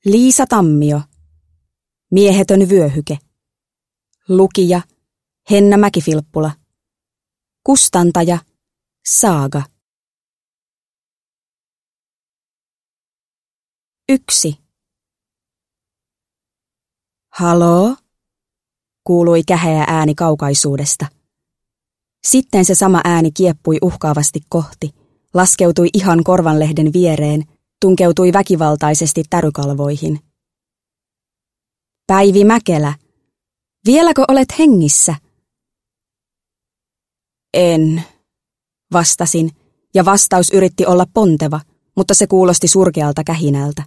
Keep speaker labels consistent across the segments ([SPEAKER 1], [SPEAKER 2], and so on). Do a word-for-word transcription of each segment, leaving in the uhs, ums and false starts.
[SPEAKER 1] Liisa Tammio. Miehetön vyöhyke. Lukija Henna Mäkifilppula. Kustantaja Saaga. Yksi. Haloo? Kuului käheä ääni kaukaisuudesta. Sitten se sama ääni kieppui uhkaavasti kohti, laskeutui ihan korvanlehden viereen, tunkeutui väkivaltaisesti tärykalvoihin. Päivi Mäkelä, vieläkö olet hengissä? En, vastasin, ja vastaus yritti olla ponteva, mutta se kuulosti surkealta kähinältä.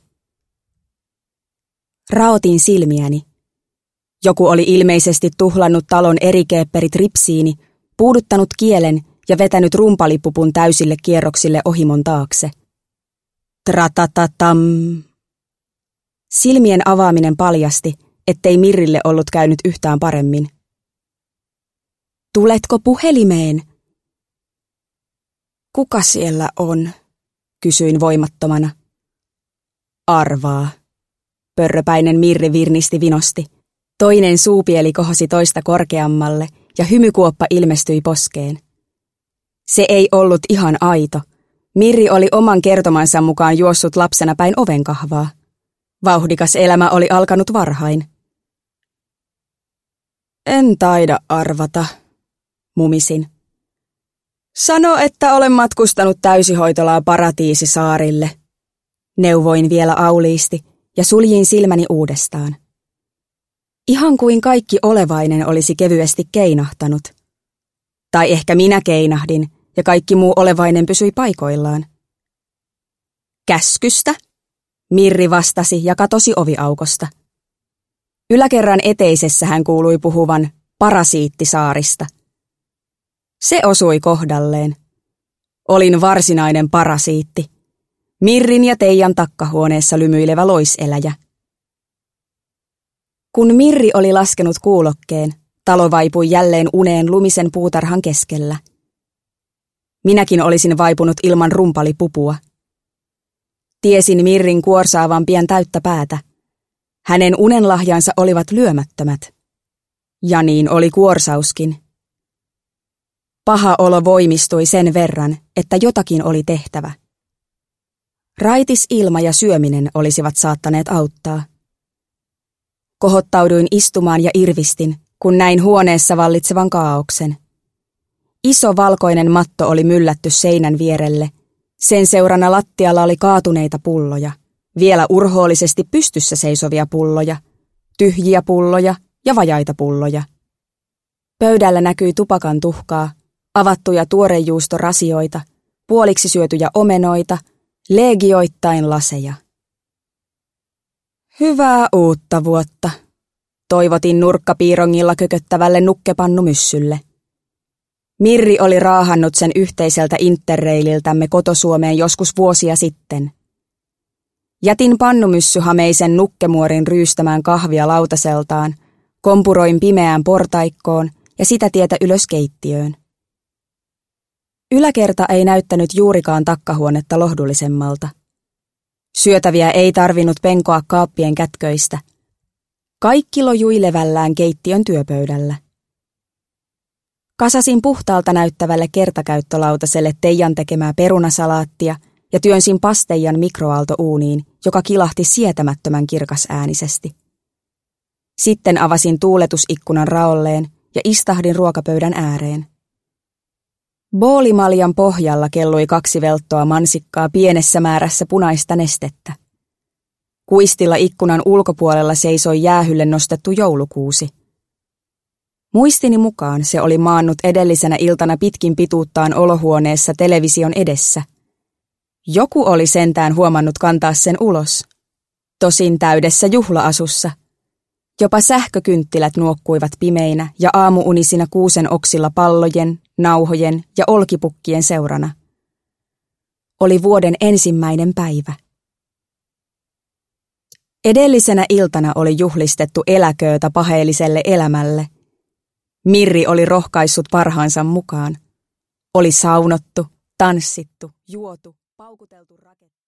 [SPEAKER 1] Raotin silmiäni. Joku oli ilmeisesti tuhlannut talon eri keepperit ripsiini, puuduttanut kielen ja vetänyt rumpalipupun täysille kierroksille ohimon taakse. Tratatatam. Silmien avaaminen paljasti, ettei Mirrille ollut käynyt yhtään paremmin. Tuletko puhelimeen? Kuka siellä on? Kysyin voimattomana. Arvaa. Pörröpäinen Mirri virnisti vinosti. Toinen suupieli kohosi toista korkeammalle ja hymykuoppa ilmestyi poskeen. Se ei ollut ihan aito. Mirri oli oman kertomansa mukaan juossut lapsena päin ovenkahvaa. Vauhdikas elämä oli alkanut varhain. En taida arvata, mumisin. Sano, että olen matkustanut täysihoitolaa Paratiisisaarille. Neuvoin vielä auliisti ja suljin silmäni uudestaan. Ihan kuin kaikki olevainen olisi kevyesti keinahtanut. Tai ehkä minä keinahdin ja kaikki muu olevainen pysyi paikoillaan. Käskystä? Mirri vastasi ja katosi oviaukosta. Yläkerran eteisessä hän kuului puhuvan Parasiittisaarista. Se osui kohdalleen. Olin varsinainen parasiitti. Mirrin ja Teijan takkahuoneessa lymyilevä loiseläjä. Kun Mirri oli laskenut kuulokkeen, talo vaipui jälleen uneen lumisen puutarhan keskellä. Minäkin olisin vaipunut ilman rumpalipupua. Tiesin Mirrin kuorsaavan pian täyttä päätä. Hänen unenlahjansa olivat lyömättömät. Ja niin oli kuorsauskin. Paha olo voimistui sen verran, että jotakin oli tehtävä. Raitis ilma ja syöminen olisivat saattaneet auttaa. Kohottauduin istumaan ja irvistin, kun näin huoneessa vallitsevan kaaoksen. Iso valkoinen matto oli myllätty seinän vierelle. Sen seurana lattialla oli kaatuneita pulloja, vielä urhoollisesti pystyssä seisovia pulloja, tyhjiä pulloja ja vajaita pulloja. Pöydällä näkyi tupakan tuhkaa, avattuja tuorejuustorasioita, puoliksi syötyjä omenoita, legioittain laseja. Hyvää uutta vuotta, toivotin nurkkapiirongilla kököttävälle nukkepannumyssylle. Mirri oli raahannut sen yhteiseltä interreililtämme kotosuomeen joskus vuosia sitten. Jätin pannumyssyhameisen nukkemuorin ryystämään kahvia lautaseltaan, kompuroin pimeään portaikkoon ja sitä tietä ylös keittiöön. Yläkerta ei näyttänyt juurikaan takkahuonetta lohdullisemmalta. Syötäviä ei tarvinnut penkoa kaappien kätköistä. Kaikki lojui levällään keittiön työpöydällä. Kasasin puhtaalta näyttävälle kertakäyttölautaselle Teijan tekemää perunasalaattia ja työnsin pasteijan mikroaaltouuniin, joka kilahti sietämättömän kirkasäänisesti. Sitten avasin tuuletusikkunan raolleen ja istahdin ruokapöydän ääreen. Boolimaljan pohjalla kellui kaksi velttoa mansikkaa pienessä määrässä punaista nestettä. Kuistilla ikkunan ulkopuolella seisoi jäähylle nostettu joulukuusi. Muistini mukaan se oli maannut edellisenä iltana pitkin pituuttaan olohuoneessa television edessä. Joku oli sentään huomannut kantaa sen ulos. Tosin täydessä juhla-asussa. Jopa sähkökynttilät nuokkuivat pimeinä ja aamuunisina kuusen oksilla pallojen, nauhojen ja olkipukkien seurana. Oli vuoden ensimmäinen päivä. Edellisenä iltana oli juhlistettu eläköötä paheelliselle elämälle. Mirri oli rohkaissut parhaansa mukaan. Oli saunottu, tanssittu, juotu, paukuteltu raketti.